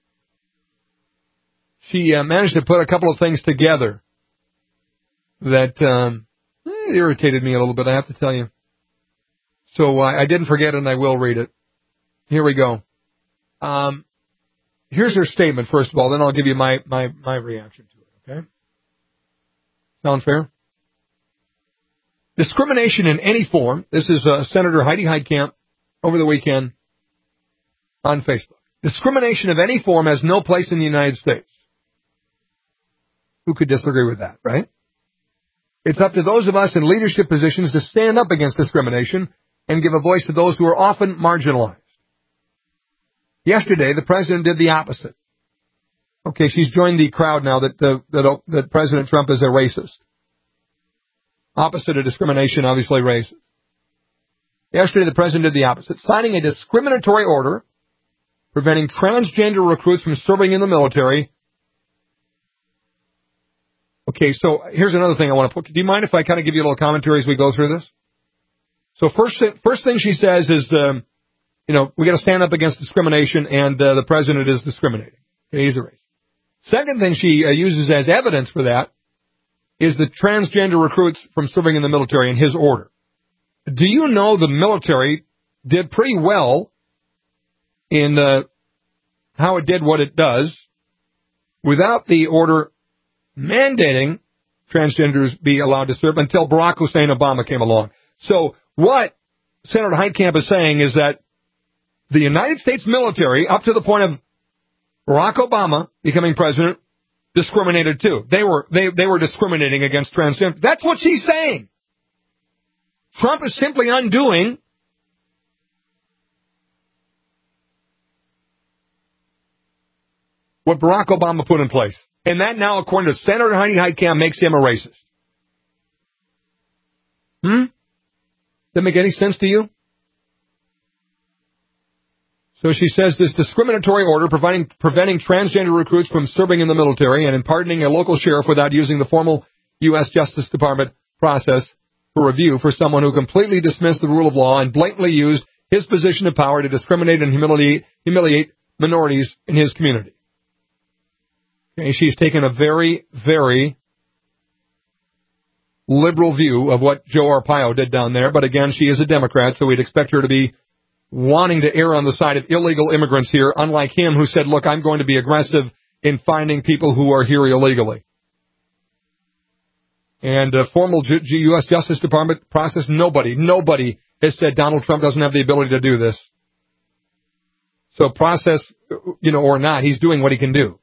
She uh, managed to put a couple of things together that um, it irritated me a little bit, I have to tell you. So uh, I didn't forget it, and I will read it. Here we go. Um, here's her statement, first of all, then I'll give you my, my, my reaction to it, okay? Sound fair? Discrimination in any form. This is uh, Senator Heidi Heitkamp over the weekend on Facebook. Discrimination of any form has no place in the United States. Who could disagree with that, right? It's up to those of us in leadership positions to stand up against discrimination and give a voice to those who are often marginalized. Yesterday, the president did the opposite. Okay, she's joined the crowd now that, uh, that, that President Trump is a racist. Opposite of discrimination, obviously racist. Yesterday, the president did the opposite, signing a discriminatory order preventing transgender recruits from serving in the military. Okay, so here's another thing I want to put. Do you mind if I kind of give you a little commentary as we go through this? So first, first thing she says is, um, you know, we got to stand up against discrimination, and uh, the president is discriminating. Okay, he's a racist. Second thing she uh, uses as evidence for that is the transgender recruits from serving in the military in his order. Do you know the military did pretty well in uh, how it did what it does without the order mandating transgenders be allowed to serve until Barack Hussein Obama came along? So what Senator Heitkamp is saying is that the United States military, up to the point of Barack Obama becoming president, discriminated too. They were they they were discriminating against transgender. That's what she's saying. Trump is simply undoing what Barack Obama put in place. And that now, according to Senator Heidi Heitkamp, makes him a racist. Hmm? Does that make any sense to you? So she says this discriminatory order providing, preventing transgender recruits from serving in the military and impardoning a local sheriff without using the formal U S Justice Department process for review for someone who completely dismissed the rule of law and blatantly used his position of power to discriminate and humiliate, humiliate minorities in his community. Okay, she's taken a very, very liberal view of what Joe Arpaio did down there, but again, she is a Democrat, so we'd expect her to be wanting to err on the side of illegal immigrants here, unlike him who said, look, I'm going to be aggressive in finding people who are here illegally. And a formal G- G- U S Justice Department process, nobody, nobody has said Donald Trump doesn't have the ability to do this. So process, you know, or not, he's doing what he can do.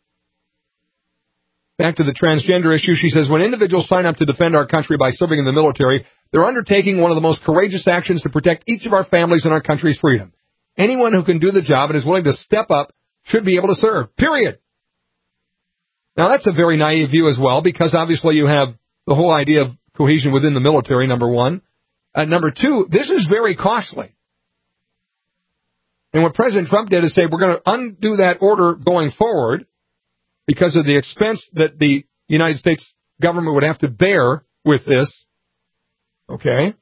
Back to the transgender issue, she says, when individuals sign up to defend our country by serving in the military, they're undertaking one of the most courageous actions to protect each of our families and our country's freedom. Anyone who can do the job and is willing to step up should be able to serve, period. Now, that's a very naive view as well, because obviously you have the whole idea of cohesion within the military, number one. Uh, number two, this is very costly. And what President Trump did is say, we're going to undo that order going forward, because of the expense that the United States government would have to bear with this. Okay?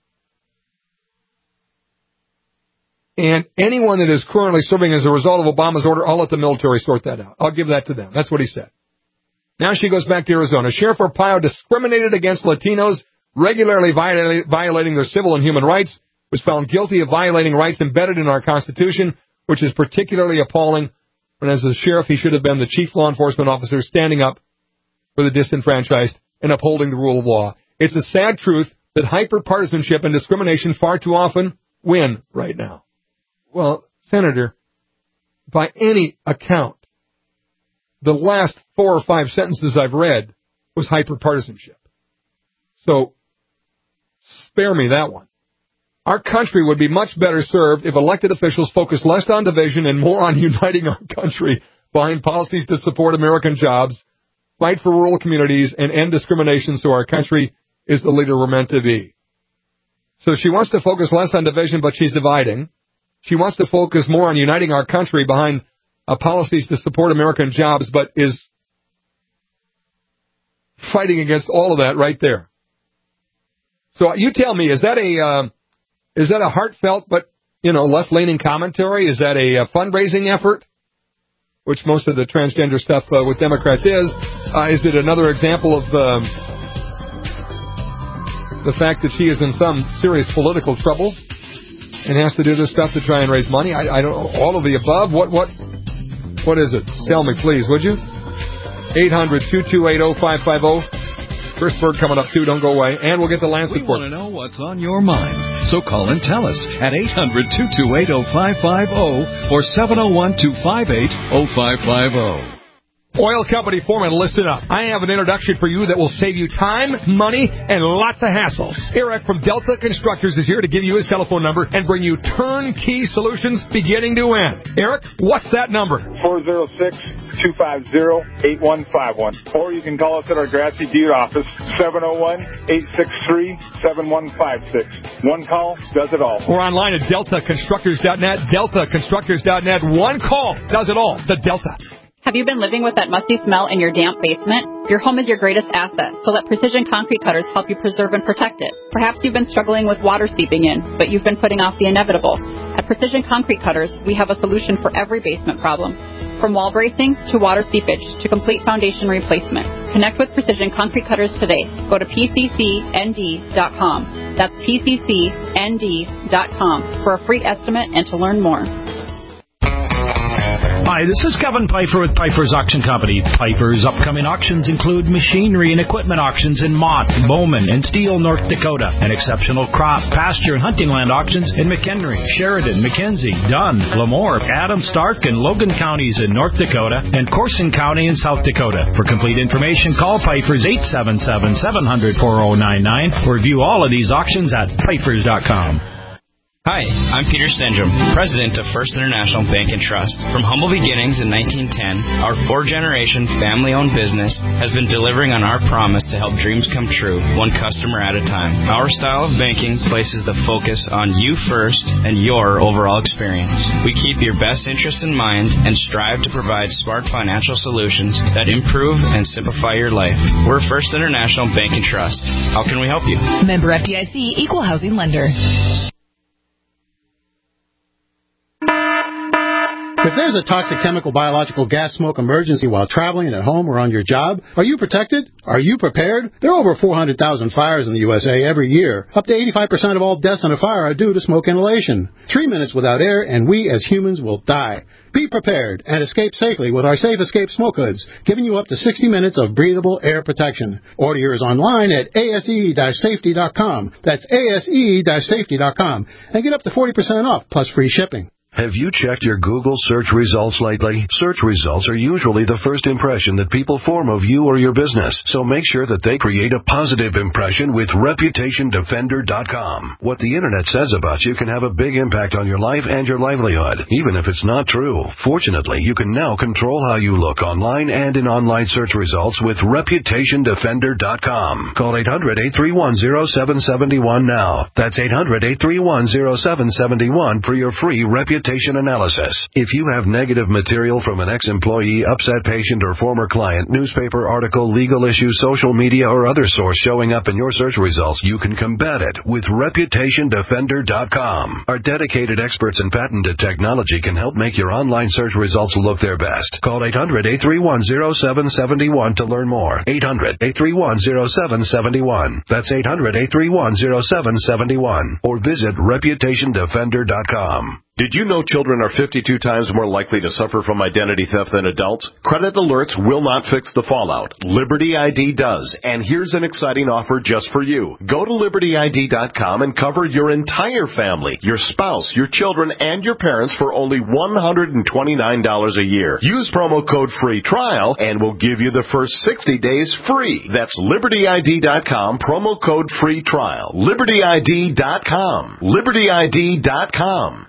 And anyone that is currently serving as a result of Obama's order, I'll let the military sort that out. I'll give that to them. That's what he said. Now she goes back to Arizona. Sheriff Arpaio discriminated against Latinos, regularly violating, violating their civil and human rights, was found guilty of violating rights embedded in our Constitution, which is particularly appalling. And as a sheriff, he should have been the chief law enforcement officer standing up for the disenfranchised and upholding the rule of law. It's a sad truth that hyper-partisanship and discrimination far too often win right now. Well, Senator, by any account, the last four or five sentences I've read was hyper-partisanship. So spare me that one. Our country would be much better served if elected officials focused less on division and more on uniting our country behind policies to support American jobs, fight for rural communities, and end discrimination so our country is the leader we're meant to be. So she wants to focus less on division, but she's dividing. She wants to focus more on uniting our country behind uh, policies to support American jobs, but is fighting against all of that right there. So you tell me, is that a... Uh, Is that a heartfelt but, you know, left-leaning commentary? Is that a, a fundraising effort, which most of the transgender stuff uh, with Democrats is? Uh, is it another example of um, the fact that she is in some serious political trouble and has to do this stuff to try and raise money? I, I don't know. All of the above? What, what, what is it? Tell me, please, would you? eight hundred, two two eight, oh five five oh. Chris Berg coming up, too. Don't go away. And we'll get the Lance report. We want to know what's on your mind. So call and tell us at eight hundred, two two eight, oh five five oh or seven oh one, two five eight, oh five five oh. Oil company foreman, listen up. I have an introduction for you that will save you time, money, and lots of hassles. Eric from Delta Constructors is here to give you his telephone number and bring you turnkey solutions beginning to end. Eric, what's that number? four oh six, two five zero, eight one five one. Or you can call us at our Grassy Butte office, seven oh one, eight six three, seven one five six. One call does it all. Or online at delta constructors dot net, delta constructors dot net. One call does it all. The Delta. Have you been living with that musty smell in your damp basement? Your home is your greatest asset, so let Precision Concrete Cutters help you preserve and protect it. Perhaps you've been struggling with water seeping in, but you've been putting off the inevitable. At Precision Concrete Cutters, we have a solution for every basement problem. From wall bracing to water seepage to complete foundation replacement. Connect with Precision Concrete Cutters today. Go to P C C N D dot com. That's P C C N D dot com for a free estimate and to learn more. Hi, this is Kevin Pfeiffer with Pfeiffer's Auction Company. Pfeiffer's upcoming auctions include machinery and equipment auctions in Mott, Bowman, and Steele, North Dakota, and exceptional crop, pasture, and hunting land auctions in McHenry, Sheridan, McKenzie, Dunn, Lemoore, Adams, Stark, and Logan counties in North Dakota, and Corson County in South Dakota. For complete information, call Pfeiffer's eight seven seven, seven hundred, four oh nine nine or view all of these auctions at Pfeiffer's dot com. Hi, I'm Peter Stendrum, president of First International Bank and Trust. From humble beginnings in nineteen ten, our four-generation family-owned business has been delivering on our promise to help dreams come true, one customer at a time. Our style of banking places the focus on you first and your overall experience. We keep your best interests in mind and strive to provide smart financial solutions that improve and simplify your life. We're First International Bank and Trust. How can we help you? Member F D I C, Equal Housing Lender. If there's a toxic chemical, biological, gas, smoke emergency while traveling at home or on your job, are you protected? Are you prepared? There are over four hundred thousand fires in the U S A every year. Up to eighty-five percent of all deaths in a fire are due to smoke inhalation. Three minutes without air and we as humans will die. Be prepared and escape safely with our Safe Escape Smoke Hoods, giving you up to sixty minutes of breathable air protection. Order yours online at A S E safety dot com. That's A S E safety dot com. And get up to forty percent off plus free shipping. Have you checked your Google search results lately? Search results are usually the first impression that people form of you or your business, so make sure that they create a positive impression with reputation defender dot com. What the Internet says about you can have a big impact on your life and your livelihood, even if it's not true. Fortunately, you can now control how you look online and in online search results with reputation defender dot com. Call eight hundred, eight three one, zero seven seven one now. That's eight hundred, eight three one, zero seven seven one for your free reputation analysis. If you have negative material from an ex-employee, upset patient, or former client, newspaper article, legal issue, social media, or other source showing up in your search results, you can combat it with reputation defender dot com. Our dedicated experts in patented technology can help make your online search results look their best. Call eight hundred, eight three one, zero seven seven one to learn more. eight hundred, eight three one, zero seven seven one. That's eight hundred, eight three one, zero seven seven one. Or visit reputation defender dot com. Did you know children are fifty-two times more likely to suffer from identity theft than adults? Credit alerts will not fix the fallout. Liberty I D does, and here's an exciting offer just for you. Go to Liberty I D dot com and cover your entire family, your spouse, your children, and your parents for only one hundred twenty-nine dollars a year. Use promo code FREE TRIAL and we'll give you the first sixty days free. That's Liberty I D dot com, promo code FREE TRIAL. Liberty I D dot com. Liberty I D dot com.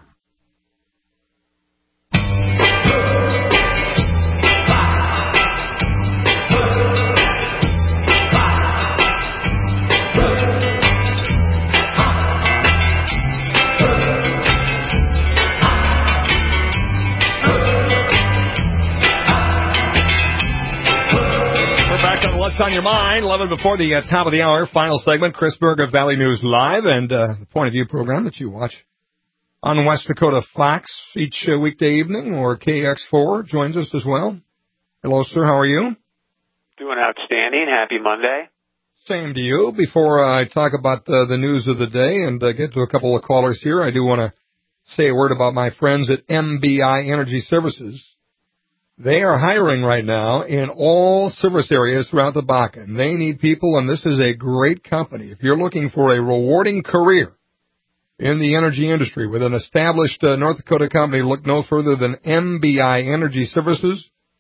What's on your mind? eleven before the uh, top of the hour. Final segment. Chris Berg of Valley News Live and uh, the Point of View program that you watch on West Dakota Fox each uh, weekday evening, or K X four joins us as well. Hello, sir. How are you? Doing outstanding. Happy Monday. Same to you. Before I talk about uh, the news of the day and uh, get to a couple of callers here, I do want to say a word about my friends at M B I Energy Services. They are hiring right now in all service areas throughout the Bakken. They need people, and this is a great company. If you're looking for a rewarding career in the energy industry with an established uh, North Dakota company, look no further than M B I Energy Services.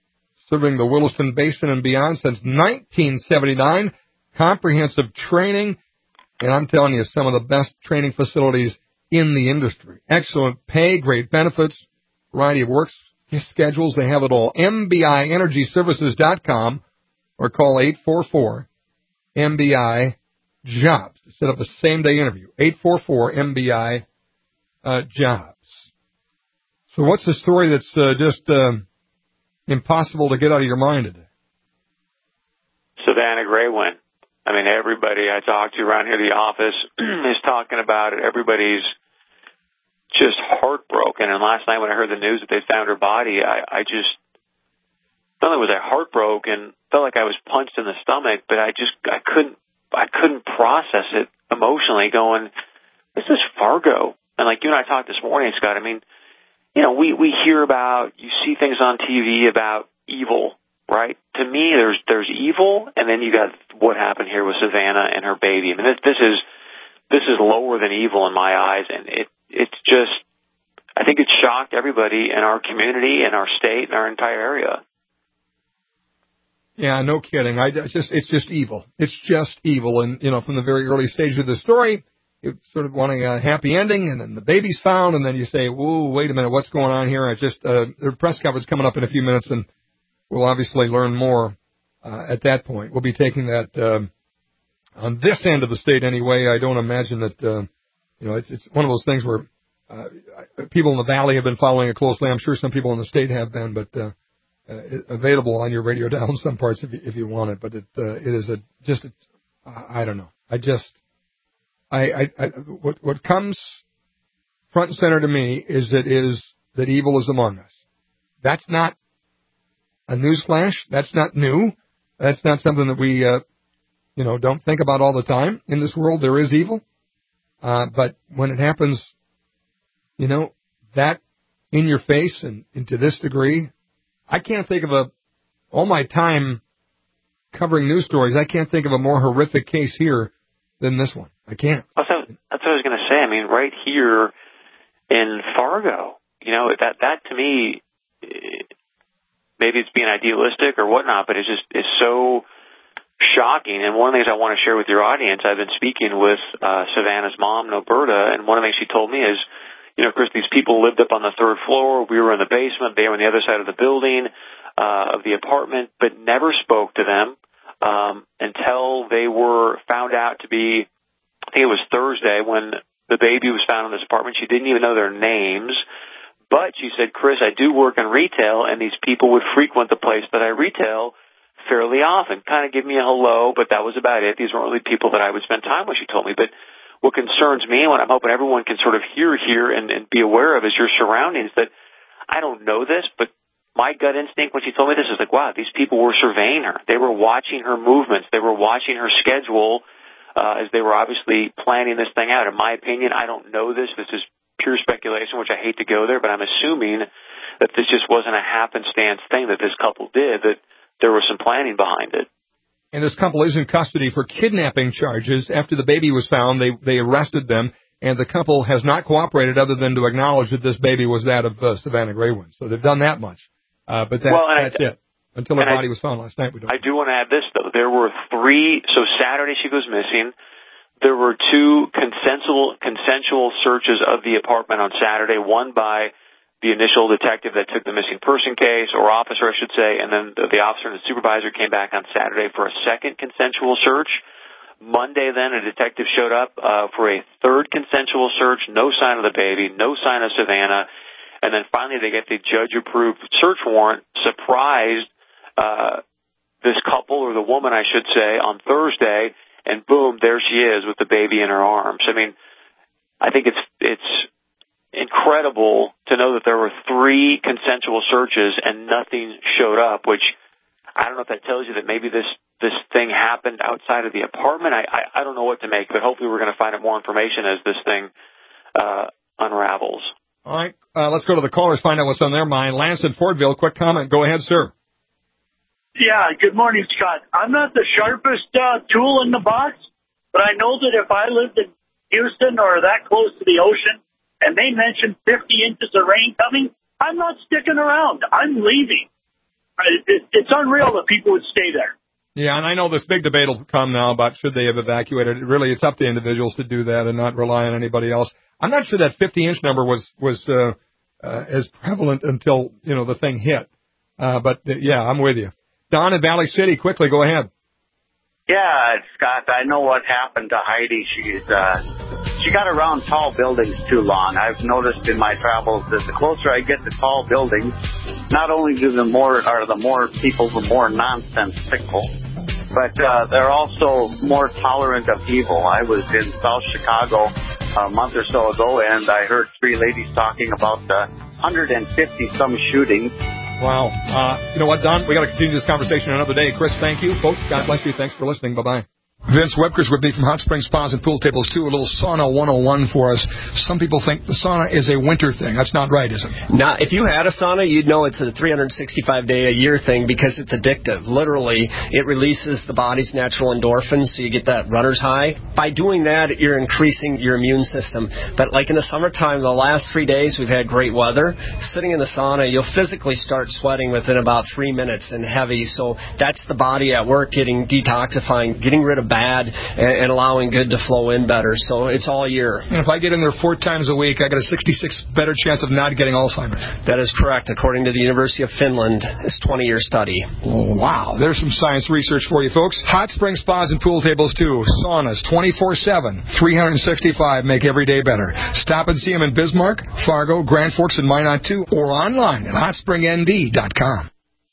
serving the Williston Basin and beyond since nineteen seventy-nine. Comprehensive training, and I'm telling you, some of the best training facilities in the industry. Excellent pay, great benefits, variety of work schedules. They have it all. M B I Energy Services dot com or call eight four four M B I jobs to set up a same-day interview. eight four four M B I uh, jobs. So what's the story that's uh, just uh, impossible to get out of your mind today? Savannah Graywin. I mean, everybody I talk to around here in the office is talking about it. Everybody's just heartbroken. And last night when I heard the news that they found her body, I, I just, not only was I heartbroken, felt like I was punched in the stomach, but I just, I couldn't, I couldn't process it emotionally going, this is Fargo. And like you and I talked this morning, Scott, I mean, you know, we, we hear about, you see things on T V about evil, right? To me, there's there's evil, and then you got what happened here with Savannah and her baby. I mean, this, this is this is lower than evil in my eyes, and it it's just, I think it shocked everybody in our community, in our state, in our entire area. Yeah, no kidding. I just it's just evil. It's just evil, and you know, from the very early stage of the story, you're sort of wanting a happy ending, and then the baby's found, and then you say, whoa, wait a minute, what's going on here? I just, uh, the press conference coming up in a few minutes, and we'll obviously learn more uh, at that point. We'll be taking that um, on this end of the state anyway. I don't imagine that, uh, you know, it's, it's one of those things where uh, people in the Valley have been following it closely. I'm sure some people in the state have been, but uh, uh, available on your radio dial in some parts if you, if you want it. But it, uh, it is a just, a, I don't know. I just... I, I, I, what, what comes front and center to me is that is that evil is among us. That's not a newsflash. That's not new. That's not something that we, uh, you know, don't think about all the time. In this world, there is evil. Uh, but when it happens, you know, that in your face and, and to this degree, I can't think of a, all my time covering news stories, I can't think of a more horrific case here than this one. I can't. That's what, that's what I was going to say. I mean, right here in Fargo, you know, that that to me, maybe it's being idealistic or whatnot, but it's just it's so shocking. And one of the things I want to share with your audience, I've been speaking with uh, Savannah's mom, Noberta, and one of the things she told me is, you know, Chris, these people lived up on the third floor. We were in the basement. They were on the other side of the building, uh, of the apartment, but never spoke to them um, until they were found out to be, I think it was Thursday when the baby was found in this apartment. She didn't even know their names. But she said, Chris, I do work in retail, and these people would frequent the place that I retail fairly often, kind of give me a hello, but that was about it. These weren't really people that I would spend time with, she told me. But what concerns me, and what I'm hoping everyone can sort of hear here and, and be aware of, is your surroundings, that I don't know this, but my gut instinct when she told me this is like, wow, these people were surveying her. They were watching her movements. They were watching her schedule. Uh, as they were obviously planning this thing out. In my opinion, I don't know this. This is pure speculation, which I hate to go there, but I'm assuming that this just wasn't a happenstance thing that this couple did, that there was some planning behind it. And this couple is in custody for kidnapping charges. After the baby was found, they, they arrested them, and the couple has not cooperated other than to acknowledge that this baby was that of uh, Savannah Graywin. So they've done that much. Uh, but that, well, that's I, it. Until her and body I, was found last night. We don't I do want to add this, though. There were three, so Saturday she goes missing. There were two consensual, consensual searches of the apartment on Saturday, one by the initial detective that took the missing person case, or officer, I should say, and then the, the officer and the supervisor came back on Saturday for a second consensual search. Monday, then, a detective showed up uh, for a third consensual search, no sign of the baby, no sign of Savannah, and then finally they get the judge-approved search warrant, surprised Uh, this couple, or the woman, I should say, on Thursday, and boom, there she is with the baby in her arms. I mean, I think it's it's incredible to know that there were three consensual searches and nothing showed up, which I don't know if that tells you that maybe this, this thing happened outside of the apartment. I, I, I don't know what to make, but hopefully we're going to find out more information as this thing uh, unravels. All right, uh, let's go to the callers, find out what's on their mind. Lance in Fortville, quick comment. Go ahead, sir. Yeah, good morning, Scott. I'm not the sharpest uh, tool in the box, but I know that if I lived in Houston or that close to the ocean and they mentioned fifty inches of rain coming, I'm not sticking around. I'm leaving. it, it's unreal that people would stay there. Yeah, and I know this big debate will come now about should they have evacuated. Really, it's up to individuals to do that and not rely on anybody else. I'm not sure that fifty-inch number was was uh, uh, as prevalent until, you know, the thing hit. Uh, but, uh, yeah, I'm with you. Don in Valley City, quickly, go ahead. Yeah, Scott, I know what happened to Heidi. She's uh, she got around tall buildings too long. I've noticed in my travels that the closer I get to tall buildings, not only do the more are the more people the more nonsensical, but uh, they're also more tolerant of evil. I was in South Chicago a month or so ago, and I heard three ladies talking about the one hundred fifty some shootings. Wow. Uh, you know what, Don? We got to continue this conversation another day. Chris, thank you. Folks, God bless you. Thanks for listening. Bye-bye. Vince Webker's with me from Hot Springs Spas and Pool Tables, too. A little sauna one oh one for us. Some people think the sauna is a winter thing. That's not right, is it? Now, if you had a sauna, you'd know it's a three hundred sixty-five day a year thing because it's addictive. Literally, it releases the body's natural endorphins, so you get that runner's high. By doing that, you're increasing your immune system. But like in the summertime, the last three days, we've had great weather. Sitting in the sauna, you'll physically start sweating within about three minutes and heavy. So that's the body at work getting detoxifying, getting rid of bad and, and allowing good to flow in better. So it's all year. And if I get in there four times a week, I got a sixty-six better chance of not getting Alzheimer's. That is correct, according to the University of Finland. It's a twenty-year study. Oh, wow. There's some science research for you, folks. Hot Springs Spas and Pool Tables, too. Saunas, twenty-four seven, three hundred sixty-five, make every day better. Stop and see them in Bismarck, Fargo, Grand Forks, and Minot, too, or online at hot spring n d dot com.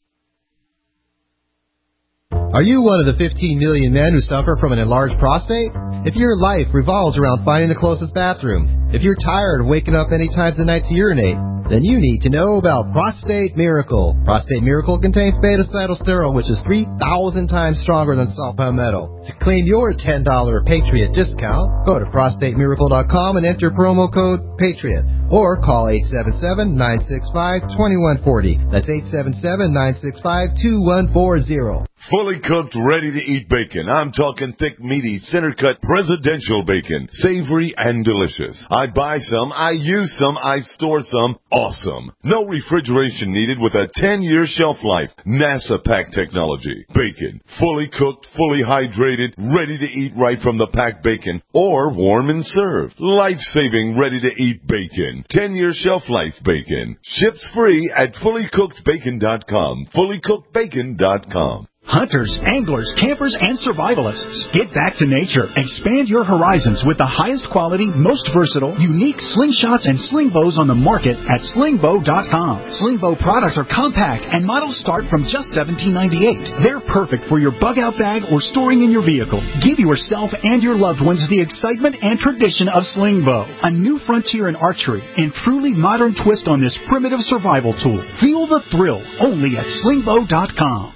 Are you one of the fifteen million men who suffer from an enlarged prostate? If your life revolves around finding the closest bathroom, if you're tired of waking up any time of the night to urinate, then you need to know about Prostate Miracle. Prostate Miracle contains beta-cytosterol, which is three thousand times stronger than saw palmetto. To claim your ten dollars Patriot discount, go to prostate miracle dot com and enter promo code PATRIOT. Or call eight seven seven, nine six five, two one four zero. That's eight seven seven, nine six five, two one four zero. Fully cooked, ready-to-eat bacon. I'm talking thick, meaty, center-cut, presidential bacon. Savory and delicious. I buy some, I use some, I store some. Awesome. No refrigeration needed with a ten-year shelf life. NASA pack technology. Bacon. Fully cooked, fully hydrated, ready to eat right from the packed bacon. Or warm and served. Life-saving, ready-to-eat bacon. ten-year shelf life bacon. Ships free at fully cooked bacon dot com. fully cooked bacon dot com. Hunters, anglers, campers, and survivalists. Get back to nature. Expand your horizons with the highest quality, most versatile, unique slingshots and sling bows on the market at sling bow dot com. Sling bow products are compact and models start from just seventeen ninety-eight. They're perfect for your bug-out bag or storing in your vehicle. Give yourself and your loved ones the excitement and tradition of sling bow. A new frontier in archery and truly modern twist on this primitive survival tool. Feel the thrill only at sling bow dot com.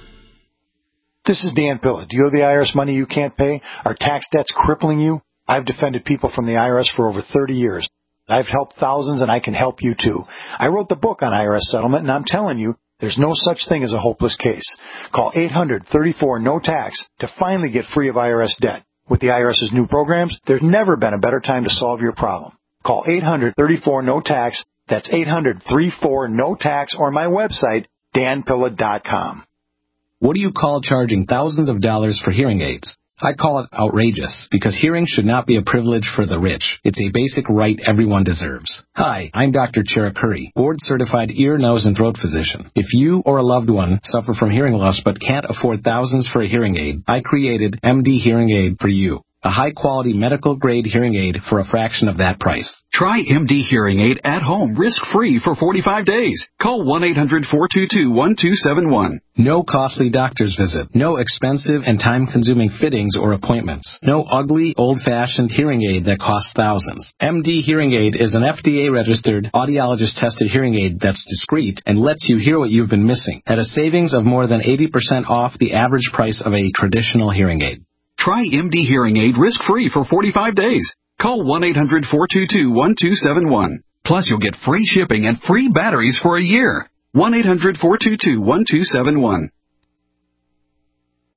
This is Dan Pilla. Do you owe the I R S money you can't pay? Are tax debts crippling you? I've defended people from the I R S for over thirty years. I've helped thousands, and I can help you, too. I wrote the book on I R S settlement, and I'm telling you, there's no such thing as a hopeless case. Call eight hundred, thirty-four, no tax to finally get free of I R S debt. With the IRS's new programs, there's never been a better time to solve your problem. Call eight hundred, thirty-four, no tax. That's eight hundred, thirty-four, no tax, or my website, dan pilla dot com. What do you call charging thousands of dollars for hearing aids? I call it outrageous, because hearing should not be a privilege for the rich. It's a basic right everyone deserves. Hi, I'm Doctor Chera Curry, board-certified ear, nose, and throat physician. If you or a loved one suffer from hearing loss but can't afford thousands for a hearing aid, I created M D Hearing Aid for you. A high-quality medical-grade hearing aid for a fraction of that price. Try M D Hearing Aid at home, risk-free for forty-five days. Call one eight hundred, four two two, one two seven one. No costly doctor's visit. No expensive and time-consuming fittings or appointments. No ugly, old-fashioned hearing aid that costs thousands. M D Hearing Aid is an F D A-registered, audiologist-tested hearing aid that's discreet and lets you hear what you've been missing at a savings of more than eighty percent off the average price of a traditional hearing aid. Try M D Hearing Aid risk-free for forty-five days. Call one eight hundred, four two two, one two seven one. Plus, you'll get free shipping and free batteries for a year. one eight hundred, four two two, one two seven one.